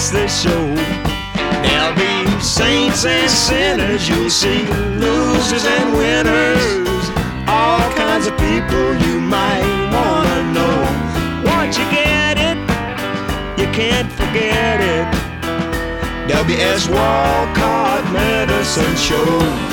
watch this show. There'll be saints and sinners, you'll see losers and winners, all kinds of people you might wanna know. Once you get it, you can't forget it. W.S. Walcott Medicine Show.